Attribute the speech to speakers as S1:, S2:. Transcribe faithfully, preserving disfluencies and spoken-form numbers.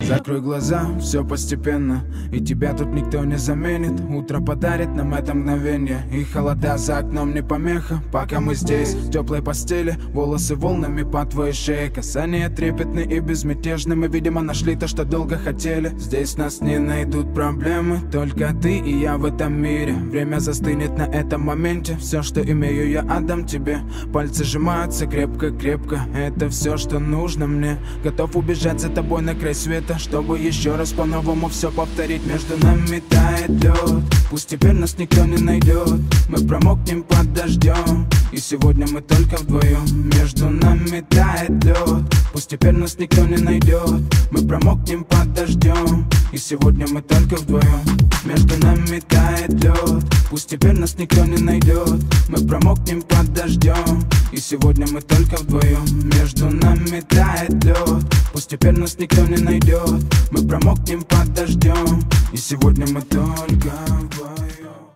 S1: Закрой глаза, все постепенно, и тебя тут никто не заменит. Утро подарит нам это мгновение, и холода за окном не помеха. Пока мы здесь, в теплой постели, волосы волнами по твоей шее. Касания трепетны и безмятежны, мы, видимо, нашли то, что долго хотели. Здесь нас не найдут проблемы, только ты и я в этом мире. Время застынет на этом моменте, все, что имею, я отдам тебе. Пальцы сжимаются крепко-крепко, это все, что нужно мне. Готов убежать за тобой на край света, чтобы еще раз по-новому все повторить. Между нами тает лед, пусть теперь нас никто не найдет. Мы промокнем под дождем, и сегодня мы только вдвоем. Между нами тает лед, пусть теперь нас никто не найдет. Мы промокнем под дождем, и сегодня мы только вдвоем. Между нами тает лед, пусть теперь нас никто не найдет. Мы промокнем под дождем, и сегодня мы только вдвоем. Между нами тает лед, пусть теперь нас никто не найдет. Мы промокнем под дождем, и сегодня мы только вдвоем.